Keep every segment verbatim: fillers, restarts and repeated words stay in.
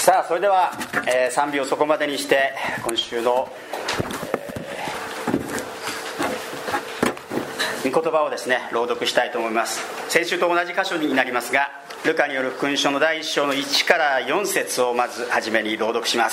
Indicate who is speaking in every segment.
Speaker 1: さあそれでは、えー、賛美をそこまでにして今週の、えー、御言葉をですね朗読したいと思います。先週と同じ箇所になりますが、ルカによる福音書のだいいっ章のいちからよん節をまず初めに朗読します。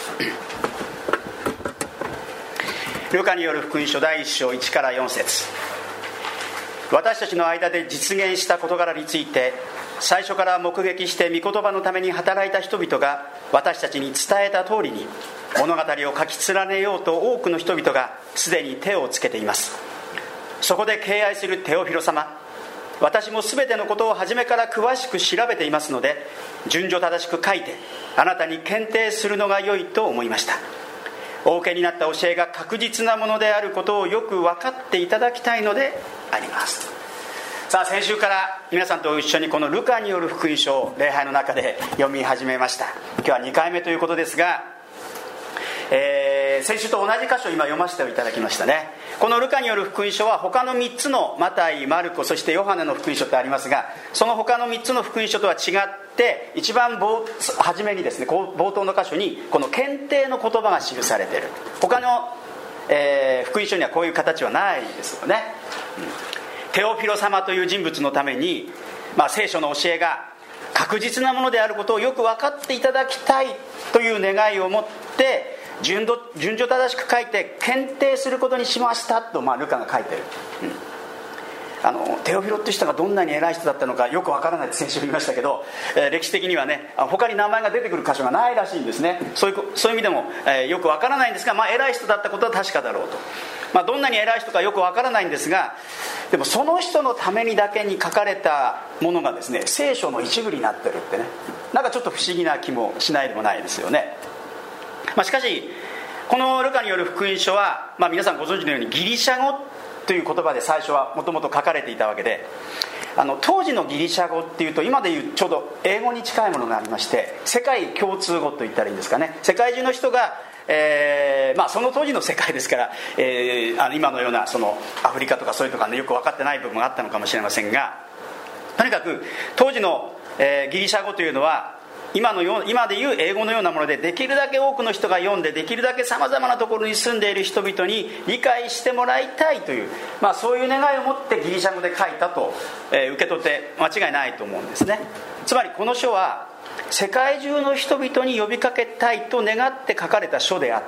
Speaker 1: ルカによる福音書だいいっ章いちからよん節。私たちの間で実現した事柄について最初から目撃して御言葉のために働いた人々が私たちに伝えた通りに物語を書き連ねようと多くの人々がすでに手をつけています。そこで敬愛するテオフィロ様、私も全てのことを初めから詳しく調べていますので順序正しく書いてあなたに検定するのが良いと思いました。お受けになった教えが確実なものであることをよく分かっていただきたいのであります。さあ先週から皆さんと一緒にこのルカによる福音書を礼拝の中で読み始めました。今日はにかいめということですが、えー、先週と同じ箇所を今読ませていただきましたね。このルカによる福音書は他のみっつのマタイ、マルコ、そしてヨハネの福音書ってありますが、その他のみっつの福音書とは違って一番初めにですね、冒頭の箇所にこの検定の言葉が記されている。他の、えー、福音書にはこういう形はないですよね、うんテオフィロ様という人物のために、まあ、聖書の教えが確実なものであることをよく分かっていただきたいという願いを持って順序、順序正しく書いて検定することにしましたと、まあ、ルカが書いてる、うん、あのテオフィロっていう人がどんなに偉い人だったのかよく分からないって先週言いましたけど、えー、歴史的にはね他に名前が出てくる箇所がないらしいんですね。そういう、そういう意味でも、えー、よく分からないんですが、まあ、偉い人だったことは確かだろうと。まあ、どんなに偉い人かよくわからないんですが、でもその人のためにだけに書かれたものがですね聖書の一部になってるってね、なんかちょっと不思議な気もしないでもないですよね。まあ、しかしこのルカによる福音書は、まあ、皆さんご存知のようにギリシャ語という言葉で最初はもともと書かれていたわけで、あの当時のギリシャ語っていうと今でいうちょうど英語に近いものがありまして、世界共通語と言ったらいいんですかね。世界中の人がえーまあ、その当時の世界ですから、えー、あの今のようなそのアフリカとかそういうとか、ね、よく分かってない部分があったのかもしれませんが、とにかく当時の、えー、ギリシャ語というのは今のよう今でいう英語のようなもので、できるだけ多くの人が読んでできるだけさまざまなところに住んでいる人々に理解してもらいたいという、まあ、そういう願いを持ってギリシャ語で書いたと、えー、受け取って間違いないと思うんですね。つまりこの書は世界中の人々に呼びかけたいと願って書かれた書であって、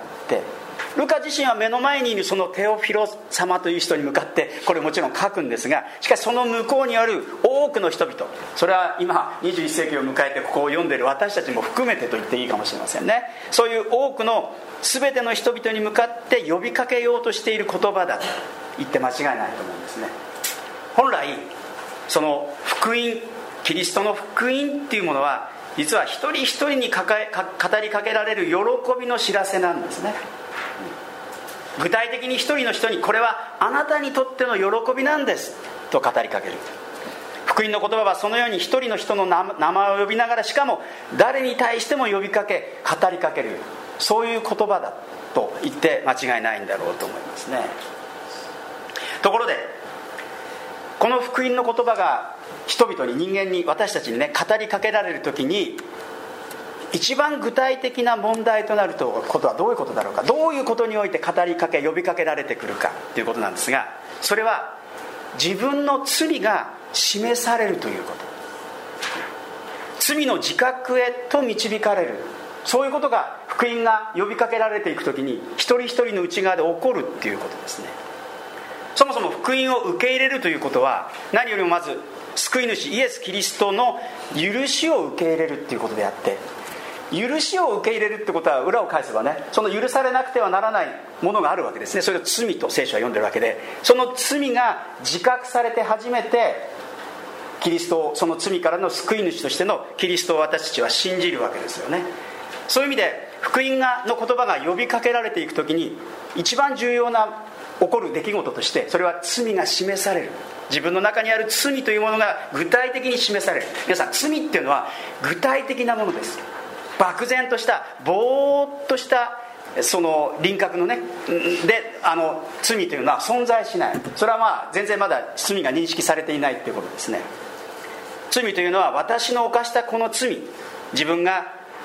Speaker 1: ルカ自身は目の前にいるそのテオフィロ様という人に向かってこれもちろん書くんですが、しかしその向こうにある多くの人々、それは今にじゅういっせいきを迎えてここを読んでいる私たちも含めてと言っていいかもしれませんね。そういう多くの全ての人々に向かって呼びかけようとしている言葉だと言って間違いないと思うんですね。本来その福音、キリストの福音っていうものは実は一人一人にかかか語りかけられる喜びの知らせなんですね。具体的に一人の人にこれはあなたにとっての喜びなんですと語りかける。福音の言葉はそのように一人の人の名前を呼びながら、しかも誰に対しても呼びかけ語りかける、そういう言葉だと言って間違いないんだろうと思いますね。ところでこの福音の言葉が人々に、人間に、私たちにね語りかけられるときに一番具体的な問題となることはどういうことだろうか、どういうことにおいて語りかけ呼びかけられてくるかということなんですが、それは自分の罪が示されるということ、罪の自覚へと導かれる、そういうことが福音が呼びかけられていくときに一人一人の内側で起こるということですね。そもそも福音を受け入れるということは何よりもまず救い主イエス・キリストの許しを受け入れるということであって、許しを受け入れるってことは裏を返せばね、その許されなくてはならないものがあるわけですね。それを罪と聖書は読んでるわけで、その罪が自覚されて初めてキリストを、その罪からの救い主としてのキリストを私たちは信じるわけですよね。そういう意味で福音がの言葉が呼びかけられていくときに一番重要な起こる出来事として、それは罪が示される、自分の中にある罪というものが具体的に示される。皆さん、罪っていうのは具体的なものです。漠然としたぼーっとしたその輪郭のねであの罪というのは存在しない。それはまあ全然まだ罪が認識されていないということですね。罪というのは私の犯したこの罪、自分が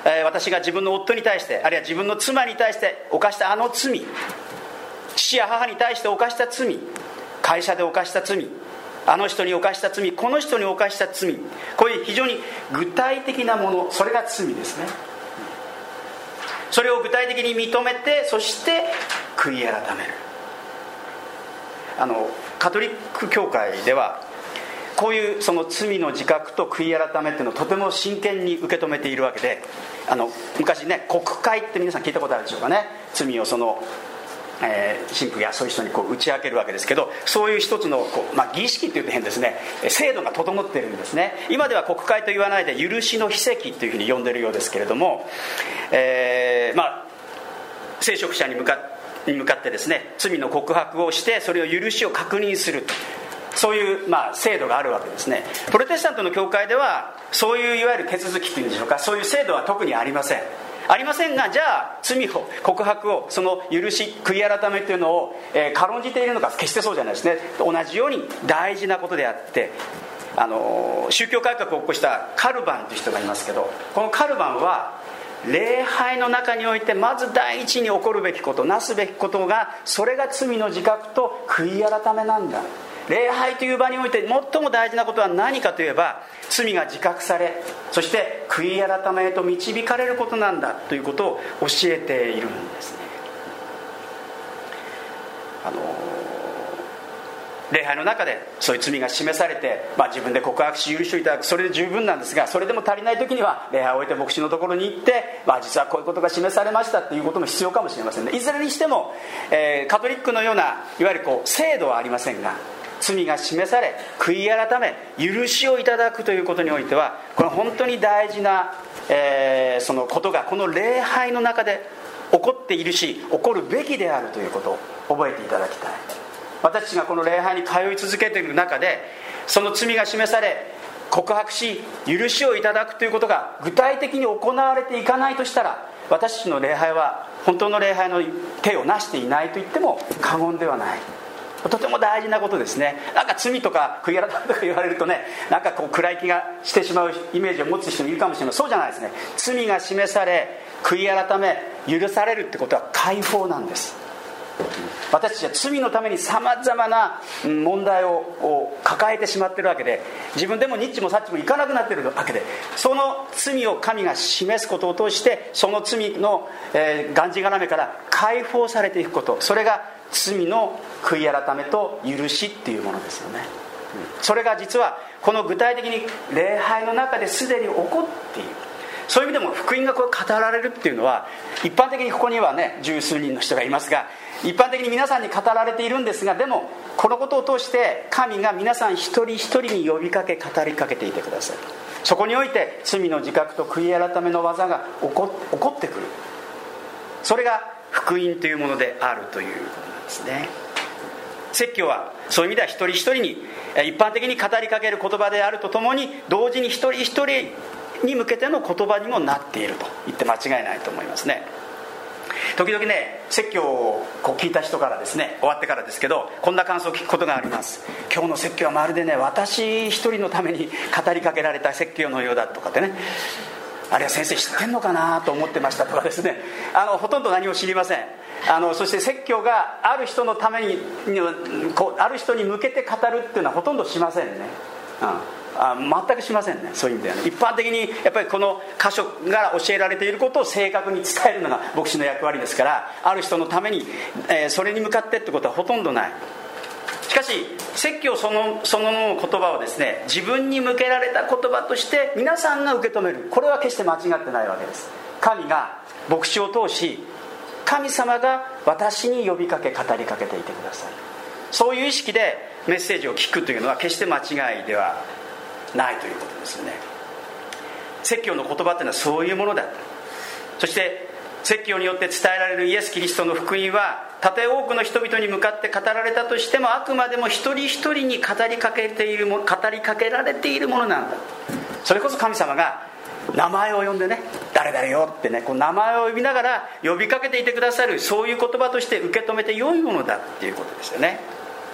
Speaker 1: えー、私が自分の夫に対して、あるいは自分の妻に対して犯したあの罪、父や母に対して犯した罪、会社で犯した罪、あの人に犯した罪、この人に犯した罪、こういう非常に具体的なもの、それが罪ですね。それを具体的に認めて、そして悔い改める。あのカトリック教会ではこういうその罪の自覚と悔い改めっていうのをとても真剣に受け止めているわけで、あの昔ね、告解って皆さん聞いたことあるでしょうかね。罪をその、えー、神父やそういう人にこう打ち明けるわけですけど、そういう一つのこう、まあ、儀式っていうと変ですね、制度が整っているんですね。今では告解と言わないで許しの秘跡というふうに呼んでるようですけれども、えー、まあ聖職者に向かってに向かってですね、罪の告白をしてそれを許しを確認する、そういう、まあ、制度があるわけですね。プロテスタントの教会ではそういういわゆる手続きというんでしょうか、そういう制度は特にありませんありませんが、じゃあ罪を告白を、その許し悔い改めというのを、えー、軽んじているのか、決してそうじゃないですね。同じように大事なことであって、あの宗教改革を起こしたカルバンという人がいますけど、このカルバンは礼拝の中においてまず第一に起こるべきこと、なすべきことが、それが罪の自覚と悔い改めなんだ。礼拝という場において最も大事なことは何かといえば、罪が自覚され、そして悔い改めへと導かれることなんだということを教えているんですね。あの礼拝の中でそういう罪が示されて、まあ、自分で告白し許しをいただく、それで十分なんですが、それでも足りない時には礼拝を終えて牧師のところに行って、まあ、実はこういうことが示されましたということも必要かもしれませんね。いずれにしても、えー、カトリックのようないわゆるこう制度はありませんが、罪が示され悔い改め許しをいただくということにおいては、これは本当に大事な、えー、そのことがこの礼拝の中で起こっているし、起こるべきであるということを覚えていただきたい。私たちがこの礼拝に通い続けている中で、その罪が示され告白し許しをいただくということが具体的に行われていかないとしたら、私たちの礼拝は本当の礼拝の手をなしていないと言っても過言ではない。とても大事なことですね。なんか罪とか悔い改めとか言われるとね、なんかこう暗い気がしてしまうイメージを持つ人もいるかもしれない。そうじゃないですね。罪が示され悔い改め許されるってことは解放なんです。私たちは罪のためにさまざまな問題を抱えてしまっているわけで、自分でもニッチもサッチもいかなくなっているわけで、その罪を神が示すことを通して、その罪の、えー、がんじがらめから解放されていくこと、それが罪の悔い改めと許しっていうものですよね。それが実はこの具体的に礼拝の中ですでに起こっている。そういう意味でも福音がこう語られるっていうのは、一般的にここにはね十数人の人がいますが、一般的に皆さんに語られているんですが、でもこのことを通して神が皆さん一人一人に呼びかけ語りかけていてください。そこにおいて罪の自覚と悔い改めの技が起こ、起こってくる。それが福音というものであるということなんですね。説教はそういう意味では一人一人に一般的に語りかける言葉であるとともに、同時に一人一人に向けての言葉にもなっていると言って間違いないと思いますね。時々ね、説教をこう聞いた人からですね、終わってからですけど、こんな感想を聞くことがあります。今日の説教はまるでね、私一人のために語りかけられた説教のようだとかってね、あるいは先生知ってんのかなと思ってましたとかですね、あのほとんど何も知りません。あのそして説教がある人のためにこうある人に向けて語るっていうのはほとんどしませんね、うん、あ全くしませんね。そういう意味ではね、一般的にやっぱりこの箇所が教えられていることを正確に伝えるのが牧師の役割ですから、ある人のために、えー、それに向かってってことはほとんどない。しかし説教そのその言葉をですね、自分に向けられた言葉として皆さんが受け止める、これは決して間違ってないわけです。神が牧師を通し、神様が私に呼びかけ語りかけていてください。そういう意識でメッセージを聞くというのは決して間違いではないということですよね。説教の言葉というのはそういうものだ。そして説教によって伝えられるイエス・キリストの福音は、たとえ多くの人々に向かって語られたとしても、あくまでも一人一人に語りかけているもの、語りかけられているものなんだ。それこそ神様が名前を呼んでね、誰々よってね、こう名前を呼びながら呼びかけていてくださる、そういう言葉として受け止めて良いものだっていうことですよね。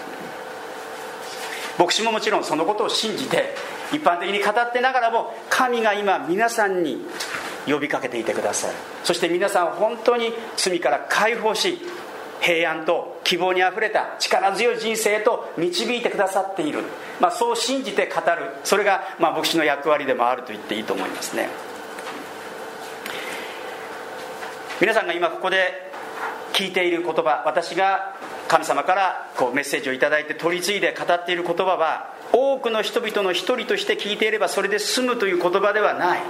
Speaker 1: 牧師ももちろんそのことを信じて一般的に語ってながらも、神が今皆さんに呼びかけていてくださる。そして皆さんを本当に罪から解放し、平安と希望にあふれた力強い人生へと導いてくださっている、まあ、そう信じて語る、それがまあ牧師の役割でもあると言っていいと思いますね。皆さんが今ここで聞いている言葉、私が神様からこうメッセージをいただいて取り継いで語っている言葉は、多くの人々の一人として聞いていればそれで済むという言葉ではない。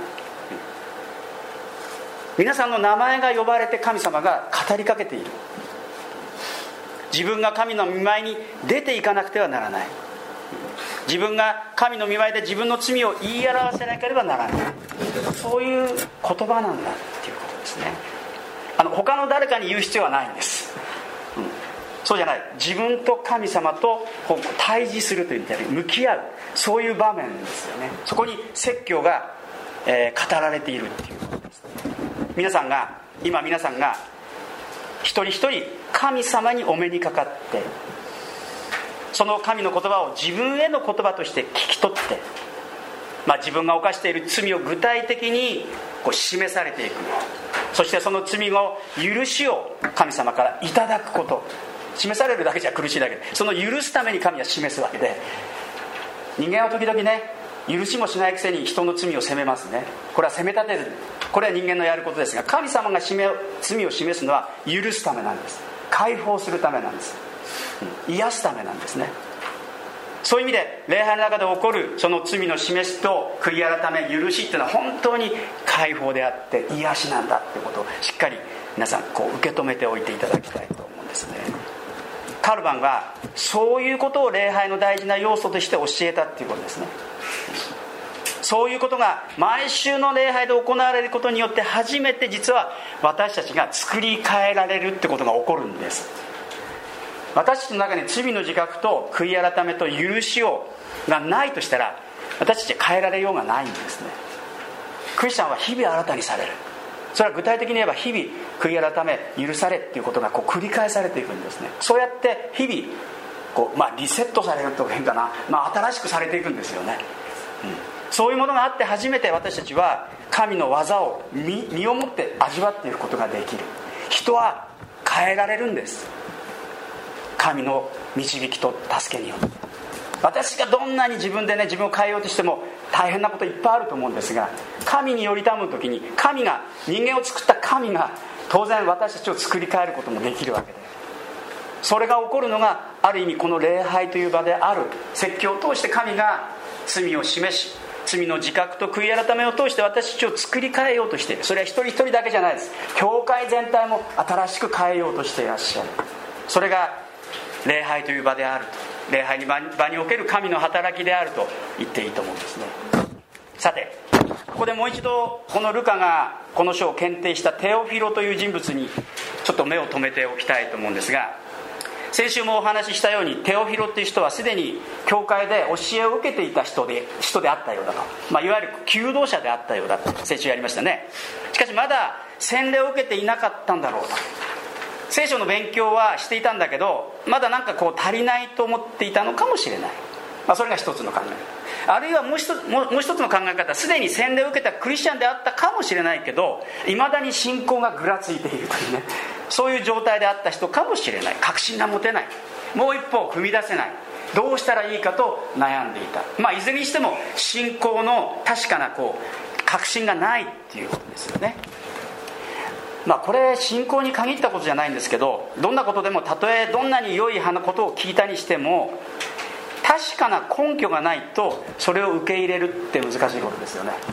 Speaker 1: 皆さんの名前が呼ばれて神様が語りかけている。自分が神の御前に出ていかなくてはならない。自分が神の御前で自分の罪を言い表せなければならない。そういう言葉なんだっていうことですね。あの他の誰かに言う必要はないんです、うん、そうじゃない。自分と神様と対峙するというか、向き合う、そういう場面ですよね。そこに説教が、えー、語られているっていうことです。皆さんが今皆さんが一人一人神様にお目にかかって、その神の言葉を自分への言葉として聞き取って、まあ、自分が犯している罪を具体的にこう示されていく。そしてその罪の許しを神様からいただくこと。示されるだけじゃ苦しいだけで、その許すために神は示すわけで、人間は時々ね、許しもしないくせに人の罪を責めますね。これは責め立てる、これは人間のやることですが、神様が罪を示すのは許すためなんです。解放するためなんです、うん、癒すためなんですね。そういう意味で礼拝の中で起こるその罪の示しと悔い改め、許しっていうのは本当に解放であって癒しなんだっていうことをしっかり皆さんこう受け止めておいていただきたいと思うんですね。カルバンはそういうことを礼拝の大事な要素として教えたっていうことですね。そういうことが毎週の礼拝で行われることによって初めて実は私たちが作り変えられるってことが起こるんです。私たちの中に罪の自覚と悔い改めと許しをがないとしたら、私たちは変えられようがないんですね。クリスチャンは日々新たにされる。それは具体的に言えば日々悔い改め許されっていうことがこう繰り返されていくんですね。そうやって日々こう、まあ、リセットされると変かな、まあ、新しくされていくんですよね、うん、そういうものがあって初めて私たちは神の技を 身, 身をもって味わっていくことができる。人は変えられるんです、神の導きと助けによって。私がどんなに自分でね自分を変えようとしても大変なこといっぱいあると思うんですが、神によりたむ時に神が、人間を作った神が当然私たちを作り変えることもできるわけで、それが起こるのがある意味この礼拝という場である。説教を通して神が罪を示し、罪の自覚と悔い改めを通して私たちを作り変えようとしている。それは一人一人だけじゃないです。教会全体も新しく変えようとしていらっしゃる。それが礼拝という場であると、礼拝に 場, 場における神の働きであると言っていいと思うんですね。さてここでもう一度このルカがこの書を検定したテオフィロという人物にちょっと目を留めておきたいと思うんですが、先週もお話ししたようにテオフィロという人はすでに教会で教えを受けていた人 で, 人であったようだと、まあ、いわゆる求道者であったようだと先週やりましたね。しかしまだ洗礼を受けていなかったんだろうと。聖書の勉強はしていたんだけど、まだなんかこう足りないと思っていたのかもしれない、まあ、それが一つの考え方。あるいはもう一つ、もう一つの考え方、すでに洗礼を受けたクリスチャンであったかもしれないけど、いまだに信仰がぐらついているというね、そういう状態であった人かもしれない。確信が持てない、もう一歩踏み出せない、どうしたらいいかと悩んでいた。まあいずれにしても信仰の確かなこう確信がないっていうことですよね。まあ、これ信仰に限ったことじゃないんですけど、どんなことでもたとえどんなに良いことを聞いたにしても確かな根拠がないとそれを受け入れるって難しいことですよね。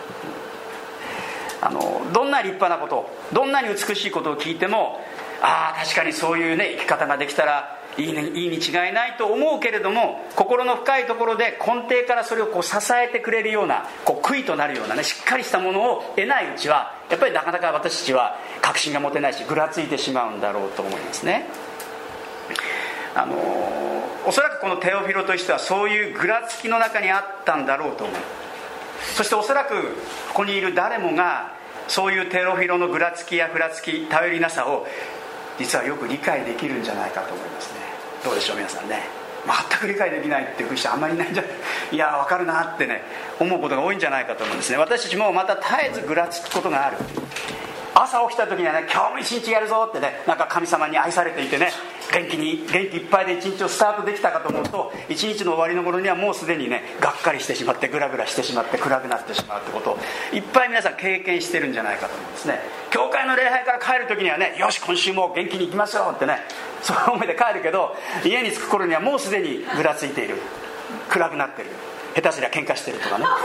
Speaker 1: あのどんな立派なこと、どんなに美しいことを聞いても、ああ確かにそういうね生き方ができたらいい、ね、いいに違いないと思うけれども、心の深いところで根底からそれをこう支えてくれるようなこう杭となるようなねしっかりしたものを得ないうちはやっぱりなかなか私たちは確信が持てないしぐらついてしまうんだろうと思いますね。あのおそらくこのテオフィロとしてはそういうぐらつきの中にあったんだろうと思う。そしておそらくここにいる誰もがそういうテオフィロのぐらつきやふらつき、頼りなさを実はよく理解できるんじゃないかと思いますね。どうでしょう皆さんね。 全く理解できないっていう人あんまりいないんじゃない、いや分かるなってね思うことが多いんじゃないかと思うんですね。私たちもまた絶えずぐらつくことがある。朝起きた時にはね、今日も一日やるぞってね、なんか神様に愛されていてね、元気に元気いっぱいで一日をスタートできたかと思うと、一日の終わりの頃にはもうすでにねがっかりしてしまって、グラグラしてしまって暗くなってしまうってことをいっぱい皆さん経験してるんじゃないかと思うんですね。教会の礼拝から帰る時にはね、よし今週も元気に行きますよってね、そういう思いで帰るけど、家に着く頃にはもうすでにぐらついている、暗くなっている、下手すりゃ喧嘩してるとかね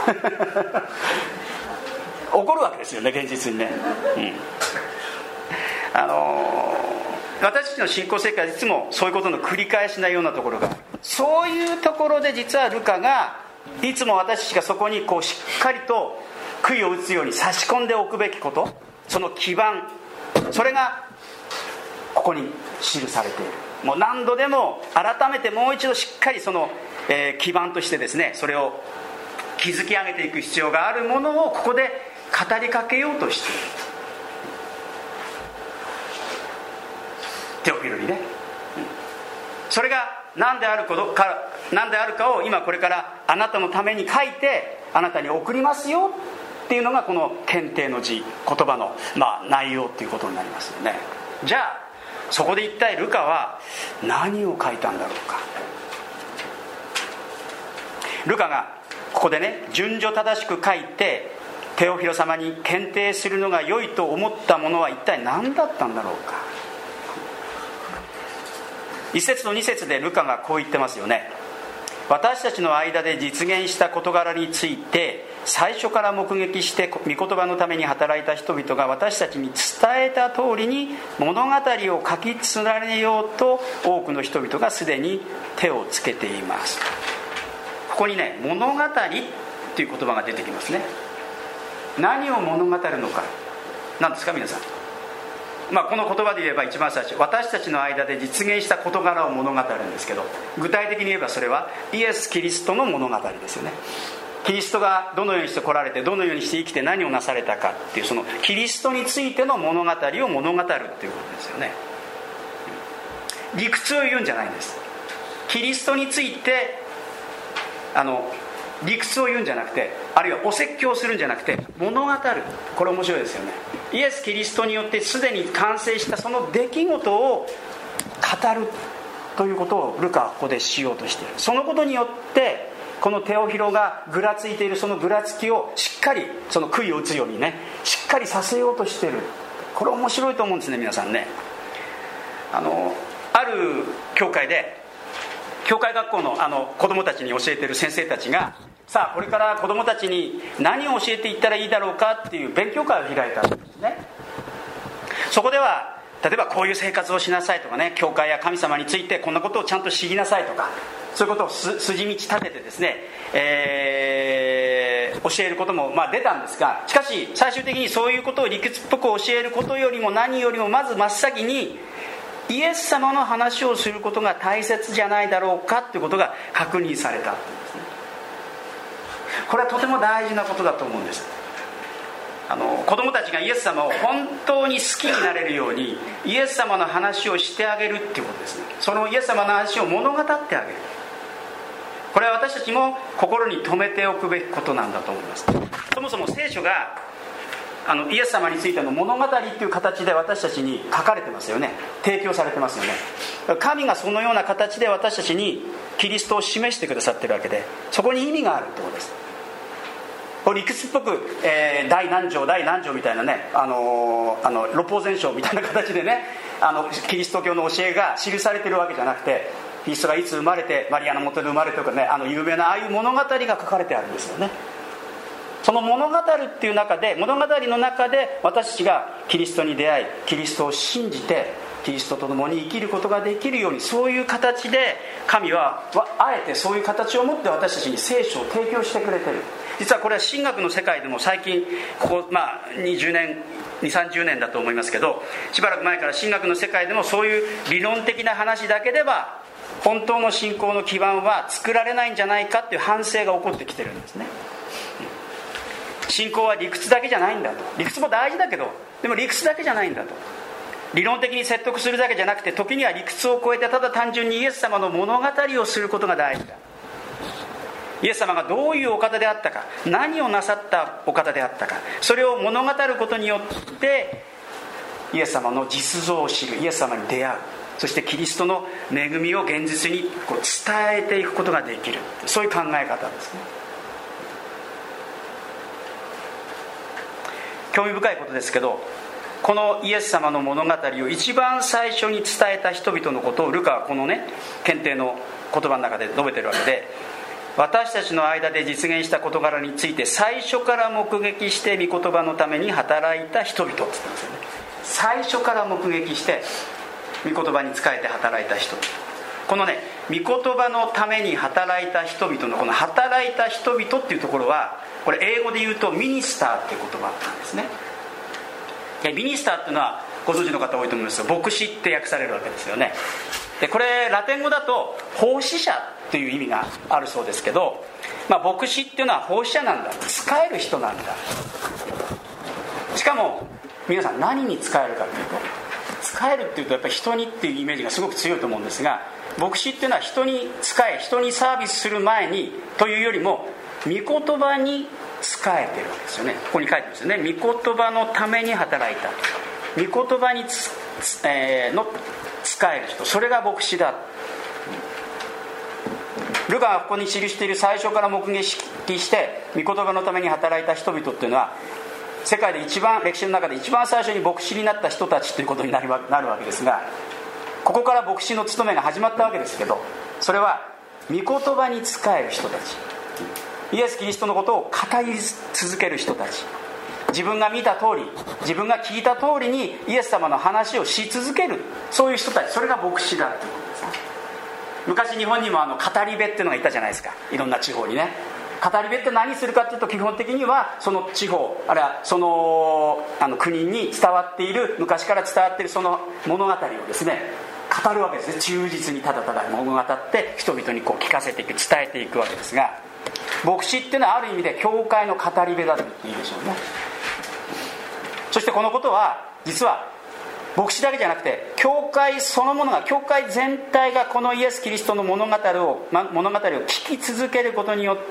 Speaker 1: 起こるわけですよね、現実にね、うんあのー、私たちの信仰生活いつもそういうことの繰り返しなようなところが、そういうところで実はルカがいつも私たちがそこにこうしっかりと杭を打つように差し込んでおくべきこと、その基盤、それがここに記されている。もう何度でも改めてもう一度しっかりその、えー、基盤としてですね、それを築き上げていく必要があるものをここで語りかけようとしている。テオフィルにね、それが何であることか、何であるかを今これからあなたのために書いてあなたに送りますよっていうのがこの検定の字、言葉の、まあ、内容っていうことになりますよね。じゃあそこで一体ルカは何を書いたんだろうか。ルカがここでね、順序正しく書いてテオフィロ様に検定するのが良いと思ったものは一体何だったんだろうか。一節と二節でルカがこう言ってますよね。私たちの間で実現した事柄について最初から目撃して御言葉のために働いた人々が私たちに伝えた通りに物語を書き連ねようと多くの人々がすでに手をつけています。ここにね、物語っていう言葉が出てきますね。何を物語るのか、何ですか皆さん。まあ、この言葉で言えば一番最初、私たちの間で実現した事柄を物語るんですけど、具体的に言えばそれはイエス・キリストの物語ですよね。キリストがどのようにして来られて、どのようにして生きて何をなされたかっていう、そのキリストについての物語を物語るっていうことですよね。理屈を言うんじゃないんです。キリストについてあの理屈を言うんじゃなくて、あるいはお説教するんじゃなくて物語る。これ面白いですよね。イエス・キリストによってすでに完成したその出来事を語るということをルカはここでしようとしている。そのことによってこのテオフィロがぐらついているそのぐらつきをしっかり、その杭を打つようにね、しっかりさせようとしている。これ面白いと思うんですね、皆さんね。あのある教会で教会学校 の, あの子供たちに教えている先生たちが、さあこれから子供たちに何を教えていったらいいだろうかっていう勉強会を開いたんですね。そこでは例えばこういう生活をしなさいとかね、教会や神様についてこんなことをちゃんと知りなさいとか、そういうことをす筋道立ててですね、えー、教えることもまあ出たんですが、しかし最終的にそういうことを理屈っぽく教えることよりも何よりもまず真っ先にイエス様の話をすることが大切じゃないだろうかということが確認されたんですね。これはとても大事なことだと思うんです。あの子供たちがイエス様を本当に好きになれるようにイエス様の話をしてあげるっていうことですね。そのイエス様の話を物語ってあげる。これは私たちも心に留めておくべきことなんだと思います。そもそも聖書があのイエス様についての物語っていう形で私たちに書かれてますよね。提供されてますよね。神がそのような形で私たちにキリストを示してくださってるわけで、そこに意味があるってことです。理屈っぽく、えー、第何条第何条みたいなね、あのー、あの露法全書みたいな形でね、あのキリスト教の教えが記されてるわけじゃなくて、キリストがいつ生まれてマリアの元で生まれてとかね、あの有名なああいう物語が書かれてあるんですよね。その物語っていう中で、物語の中で私たちがキリストに出会い、キリストを信じてキリストと共に生きることができるように、そういう形で神はあえてそういう形を持って私たちに聖書を提供してくれてる。実はこれは神学の世界でも最近ここ、まあ、にじゅうねんにじゅうさんじゅうねんだと思いますけど、しばらく前から神学の世界でもそういう理論的な話だけでは本当の信仰の基盤は作られないんじゃないかっていう反省が起こってきてるんですね。信仰は理屈だけじゃないんだと。理屈も大事だけど、でも理屈だけじゃないんだと。 理論的に説得するだけじゃなくて、時には理屈を超えてただ単純にイエス様の物語をすることが大事だ。イエス様がどういうお方であったか、何をなさったお方であったか、それを物語ることによってイエス様の実像を知る、イエス様に出会う、そしてキリストの恵みを現実にこう伝えていくことができる、そういう考え方ですね。興味深いことですけど、このイエス様の物語を一番最初に伝えた人々のことをルカはこのね検定の言葉の中で述べてるわけで、私たちの間で実現した事柄について最初から目撃して御言葉のために働いた人々って言ったんですよね。最初から目撃して御言葉に仕えて働いた人々、このね御言葉のために働いた人々のこの働いた人々っていうところは、これ英語で言うとミニスターっていう言葉なんですね。ミニスターっていうのはご存知の方多いと思いますが、牧師って訳されるわけですよね。でこれラテン語だと奉仕者っていう意味があるそうですけど、まあ、牧師っていうのは奉仕者なんだ、仕える人なんだ。しかも皆さん何に仕えるかというと、仕えるっていうとやっぱり人にっていうイメージがすごく強いと思うんですが、牧師っていうのは人に仕え、人にサービスする前にというよりも御言葉に仕えてるわけですよね。ここに書いてますよね。御言葉のために働いた、御言葉につ、えー、の仕える人、それが牧師だ。ルカがここに記している最初から目撃して御言葉のために働いた人々っていうのは、世界で一番歴史の中で一番最初に牧師になった人たちということになるわけですが、ここから牧師の務めが始まったわけですけど、それは御言葉に仕える人たち、イエス・キリストのことを語り続ける人たち、自分が見た通り、自分が聞いた通りにイエス様の話をし続ける、そういう人たち、それが牧師だということですね。昔日本にもあの語り部っていうのがいたじゃないですか、いろんな地方にね。語り部って何するかっていうと、基本的にはその地方、あるいはその、あの国に伝わっている、昔から伝わっているその物語をですね語るわけですね。忠実にただただ物語って人々にこう聞かせていく、伝えていくわけですが、牧師っていうのはある意味で教会の語り部だと言っていいでしょうね。そしてこのことは実は牧師だけじゃなくて、教会そのものが、教会全体がこのイエス・キリストの物語を物語を聞き続けることによって、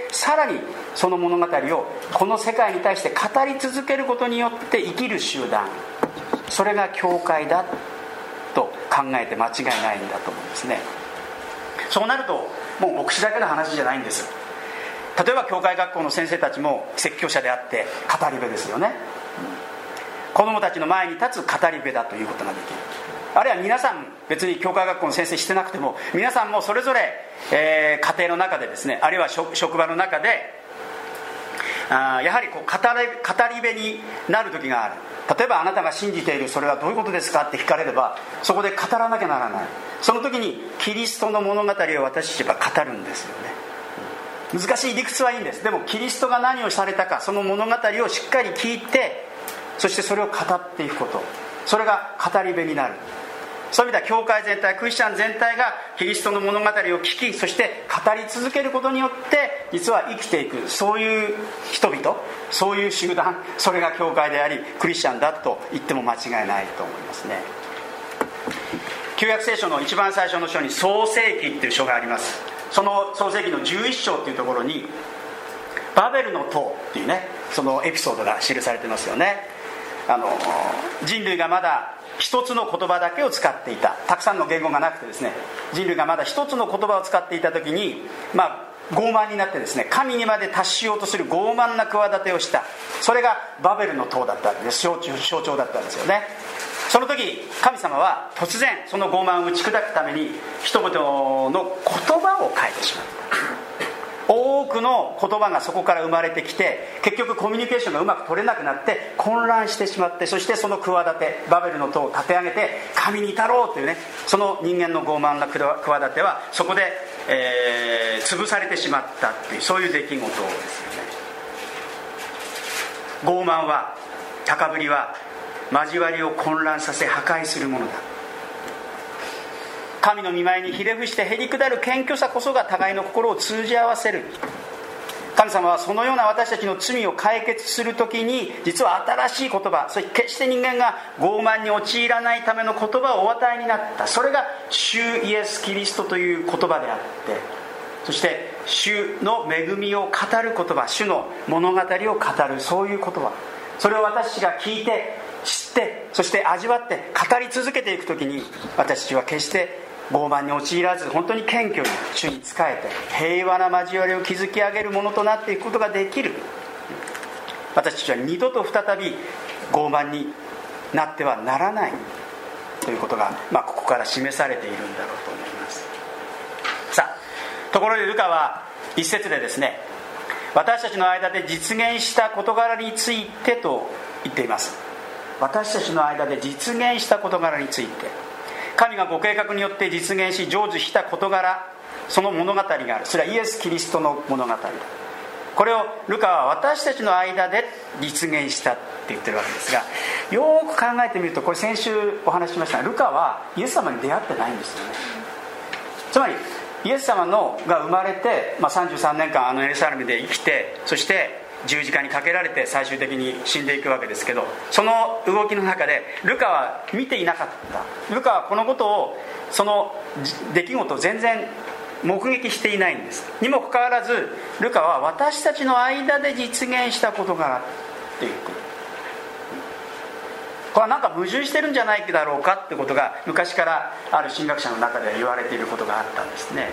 Speaker 1: さらにその物語をこの世界に対して語り続けることによって生きる集団、それが教会だと考えて間違いないんだと思うんですね。そうなるともう牧師だけの話じゃないんです。例えば教会学校の先生たちも説教者であって語り部ですよね。子供たちの前に立つ語り部だということができる。あるいは皆さん、別に教会学校の先生してなくても、皆さんもそれぞれ、えー、家庭の中でですね、あるいは 職, 職場の中であやはりこう語り、語り部になる時がある。例えばあなたが信じているそれはどういうことですかって聞かれれば、そこで語らなきゃならない。その時にキリストの物語を私たちは語るんですよね。難しい理屈はいいんです。でもキリストが何をされたか、その物語をしっかり聞いて、そしてそれを語っていくこと、それが語り部になる。そういう意味では教会全体、クリスチャン全体がキリストの物語を聞き、そして語り続けることによって実は生きていく、そういう人々、そういう集団、それが教会でありクリスチャンだと言っても間違いないと思いますね。旧約聖書の一番最初の書に創世記っていう書があります。その創世記のじゅういっ章っていうところにバベルの塔っていうね、そのエピソードが記されてますよね。あの人類がまだ一つの言葉だけを使っていた、たくさんの言語がなくてですね、人類がまだ一つの言葉を使っていた時に、まあ傲慢になってですね、神にまで達しようとする傲慢な企てをした。それがバベルの塔だったんです。象徴、象徴だったんですよね。その時神様は突然その傲慢を打ち砕くために人々の言葉を変えてしまった。多くの言葉がそこから生まれてきて、結局コミュニケーションがうまく取れなくなって混乱してしまって、そしてその企て、バベルの塔を立て上げて神に至ろうというね、その人間の傲慢な企てはそこで、えー、潰されてしまったっていう、そういう出来事ですよね。傲慢は、高ぶりは交わりを混乱させ破壊するものだ。神の御前にひれ伏してへりくだる謙虚さこそが互いの心を通じ合わせる。 神様はそのような私たちの罪を解決するときに、実は新しい言葉、そして決して人間が傲慢に陥らないための言葉をお与えになった。それが主イエス・キリストという言葉であって、そして主の恵みを語る言葉、主の物語を語る、そういう言葉、それを私たちが聞いて知って、そして味わって語り続けていくときに、私たちは決して傲慢に陥らず、本当に謙虚に主に仕えて平和な交わりを築き上げるものとなっていくことができる。私たちは二度と再び傲慢になってはならないということが、まあ、ここから示されているんだろうと思います。さあ、ところでルカは一節でですね、私たちの間で実現した事柄についてと言っています。私たちの間で実現した事柄について、神がご計画によって実現し成就した事柄、その物語がある。それはイエス・キリストの物語だ。これをルカは私たちの間で実現したって言ってるわけですが、よく考えてみると、これ先週お話ししましたが、ルカはイエス様に出会ってないんですよね。つまりイエス様のが生まれて、まあ、さんじゅうさんねんかんあのエルサレムで生きて、そして十字架にかけられて最終的に死んでいくわけですけど、その動きの中でルカは見ていなかった。ルカはこのことを、その出来事を全然目撃していないんです。にもかかわらずルカは私たちの間で実現した事柄って言っている。これはなんか矛盾してるんじゃないだろうかってことが、昔からある神学者の中で言われていることがあったんですね。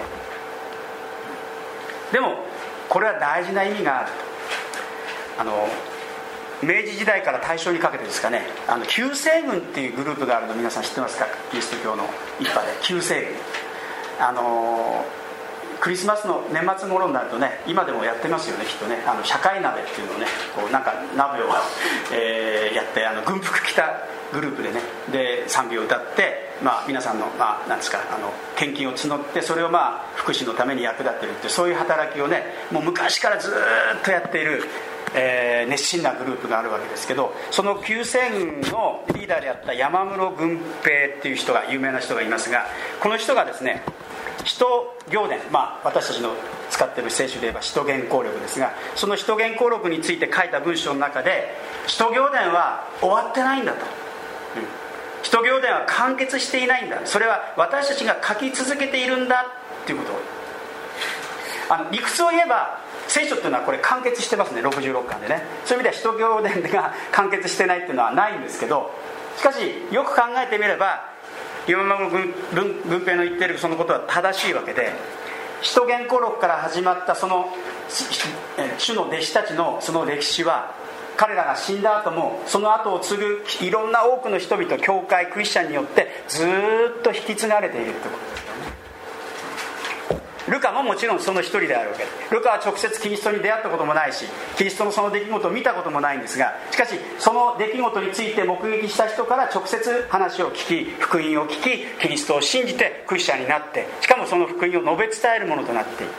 Speaker 1: でもこれは大事な意味があると。あの明治時代から大正にかけてですかね、あの救世軍っていうグループがあるの皆さん知ってますか？キリスト教の一派で救世軍、あのクリスマスの年末頃になるとね、今でもやってますよねきっとね、あの社会鍋っていうのをね、こうなんか鍋を、えー、やって、あの軍服着たグループでね、で賛美を歌って、まあ、皆さんの、まあ、なんですか、あの献金を募って、それをまあ福祉のために役立ってるっていう、そういう働きをね、もう昔からずっとやっている、えー、熱心なグループがあるわけですけど、その救世軍のリーダーであった山室軍平っていう人が、有名な人がいますが、この人がですね、使徒行伝、まあ、私たちの使っている聖書で言えば使徒言行録ですが、その使徒言行録について書いた文章の中で、使徒行伝は終わってないんだと、うん、使徒行伝は完結していないんだ、それは私たちが書き続けているんだっていうことを、あの理屈を言えば聖書っていうのはこれ完結してますね、ろくじゅうろっかんでね。そういう意味では使徒行伝が完結してないっていうのはないんですけど、しかしよく考えてみれば今の軍平の言っているそのことは正しいわけで、使徒言行録から始まったその主の弟子たちのその歴史は、彼らが死んだ後もその後を継ぐいろんな多くの人々、教会クリスチャンによってずっと引き継がれているということですよね。ルカももちろんその一人であるわけで、ルカは直接キリストに出会ったこともないし、キリストのその出来事を見たこともないんですが、しかしその出来事について目撃した人から直接話を聞き、福音を聞き、キリストを信じてクリスチャンになって、しかもその福音を述べ伝えるものとなっていった。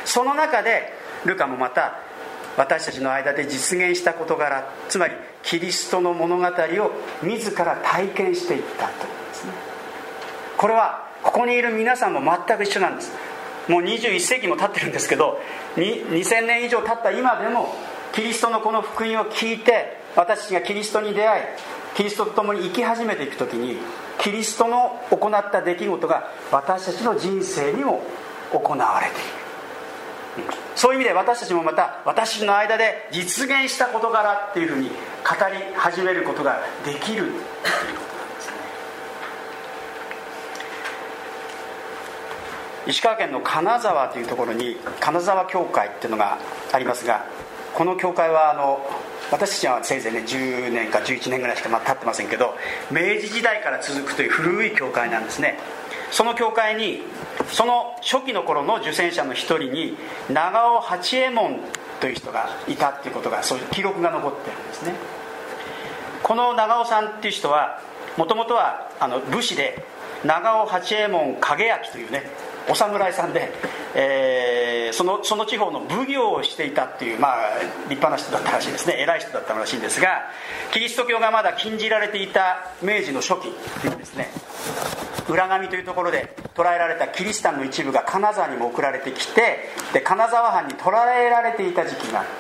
Speaker 1: その中でルカもまた私たちの間で実現した事柄、つまりキリストの物語を自ら体験していったということですね。これはここにいる皆さんも全く一緒なんです。もうにじゅういっせいきも経ってるんですけど、にせんねん以上経った今でもキリストのこの福音を聞いて、私たちがキリストに出会い、キリストと共に生き始めていくときに、キリストの行った出来事が私たちの人生にも行われている。そういう意味で私たちもまた私たちの間で実現した事柄っていうふうに語り始めることができるということなんですね。石川県の金沢というところに金沢教会っていうのがありますが、この教会はあの私たちはせいぜいねじゅうねんかじゅういちねんぐらいしか経ってませんけど、明治時代から続くという古い教会なんですね。その教会にその初期の頃の受洗者の一人に長尾八右衛門という人がいたっていうことが、そういう記録が残ってるんですね。この長尾さんっていう人はもともとはあの武士で、長尾八右衛門景明というねお侍さんで、えー、そのその地方の奉行をしていたっていう、まあ立派な人だったらしいですね。偉い人だったらしいんですが、キリスト教がまだ禁じられていた明治の初期にですね、浦上というところで捕らえられたキリシタンの一部が金沢にも送られてきて、で金沢藩に捕らえられていた時期があった。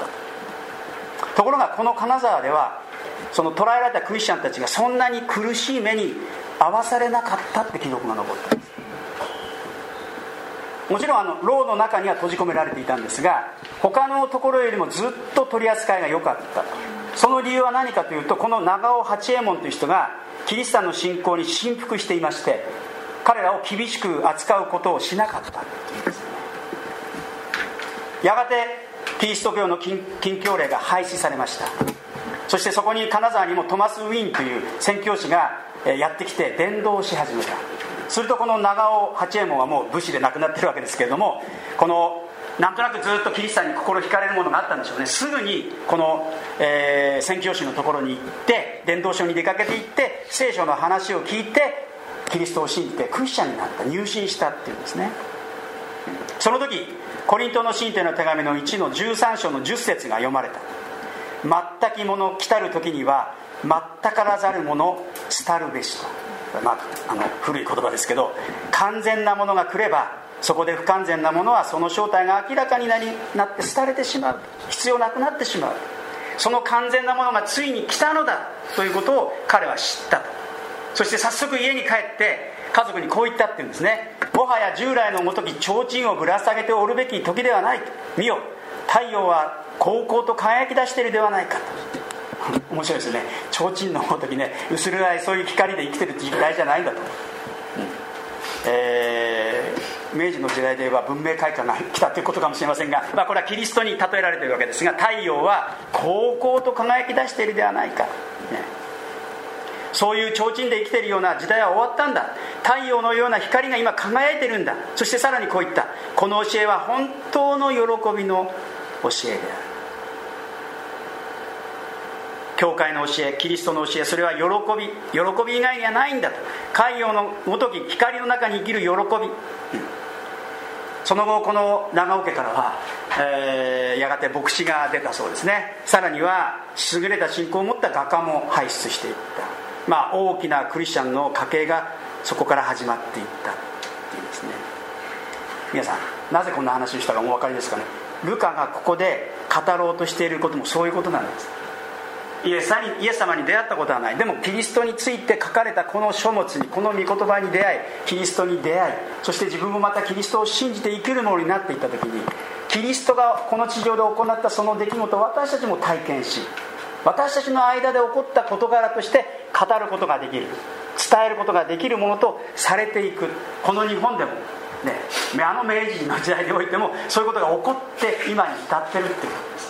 Speaker 1: ところがこの金沢ではその捕らえられたクリスチャンたちがそんなに苦しい目に遭わされなかったって記録が残ったんです。もちろんあの牢の中には閉じ込められていたんですが、他のところよりもずっと取り扱いが良かった。その理由は何かというと、この長尾八右衛門という人がキリシタンの信仰に信服していまして、彼らを厳しく扱うことをしなかったというんですね。やがてキリスト教の禁教令が廃止されました。そしてそこに金沢にもトマス・ウィーンという宣教師がやってきて伝道し始めた。するとこの長尾八右衛門はもう武士で亡くなってるわけですけれども、このなんとなくずっとキリシタンに心惹かれるものがあったんでしょうね。すぐにこの、えー、宣教師のところに行って伝道所に出かけて行って聖書の話を聞いてキリストを信じてクリスチャンになった、入信したっていうんですね。その時コリントの信徒への手紙のいちのじゅうさん章のじゅっ節が読まれた。全きもの来たる時には全からざるもの廃るべしと、まあ、あの古い言葉ですけど、完全なものが来ればそこで不完全なものはその正体が明らかになりなって廃れてしまう、必要なくなってしまう。その完全なものがついに来たのだということを彼は知ったと。そして早速家に帰って家族にこう言ったっていうんですね。もはや従来のごとき提灯をぶら下げておるべき時ではないと。見よ、太陽はこうこうと輝き出しているではないかと。面白いですよね。提灯のごときね、薄暗いそういう光で生きてる時代じゃないんだと、うんえー、明治の時代で言えば文明開化が来たということかもしれませんが、まあ、これはキリストに例えられているわけですが、太陽はこうこうと輝き出しているではないか、ね、そういう提灯で生きているような時代は終わったんだ。太陽のような光が今輝いてるんだ。そしてさらにこう言った。この教えは本当の喜びの教えである。教会の教え、キリストの教え、それは喜び、喜び以外にはないんだと。太陽のごとき光の中に生きる喜び、うん、その後この長尾家からは、えー、やがて牧師が出たそうですね。さらには優れた信仰を持った画家も輩出していった、まあ、大きなクリスチャンの家系がそこから始まっていったっていうんですね。皆さんなぜこんな話をしたかお分かりですかね。ルカがここで語ろうとしていることもそういうことなんです。イエス様に出会ったことはない。でもキリストについて書かれたこの書物に、この御言葉に出会い、キリストに出会い、そして自分もまたキリストを信じて生きるものになっていった時に、キリストがこの地上で行ったその出来事を私たちも体験し、私たちの間で起こった事柄として語ることができる、伝えることができるものとされていく。この日本でもね、あの明治の時代においてもそういうことが起こって今に至ってるっていうことです。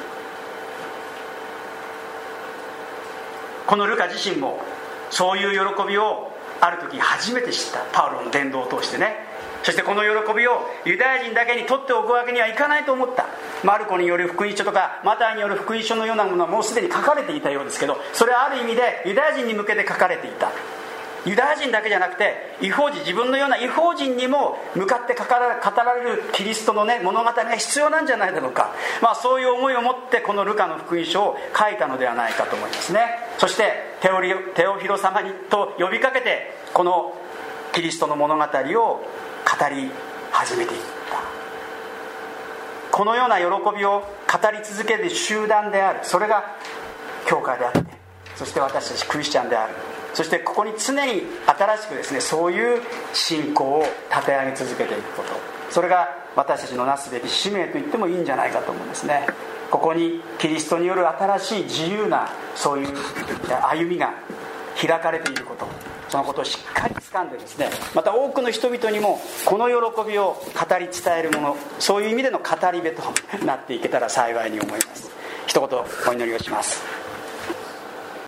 Speaker 1: このルカ自身もそういう喜びをある時初めて知った。パウロの伝道を通してね。そしてこの喜びをユダヤ人だけに取っておくわけにはいかないと思った。マルコによる福音書とかマタイによる福音書のようなものはもうすでに書かれていたようですけど、それはある意味でユダヤ人に向けて書かれていた。ユダヤ人だけじゃなくて異邦人、自分のような異邦人にも向かって語られるキリストの、ね、物語が必要なんじゃないだろうか、まあ、そういう思いを持ってこのルカの福音書を書いたのではないかと思いますね。そしてテオリテオフィロ様にと呼びかけてこのキリストの物語を語り始めていった。このような喜びを語り続ける集団である、それが教会であって、そして私たちクリスチャンである。そしてここに常に新しくですね、そういう信仰を立て上げ続けていくこと、それが私たちのなすべき使命と言ってもいいんじゃないかと思うんですね。ここにキリストによる新しい自由なそういう歩みが開かれていること、そのことをしっかり掴んでですね、また多くの人々にもこの喜びを語り伝えるもの、そういう意味での語り部となっていけたら幸いに思います。一言お祈りをします。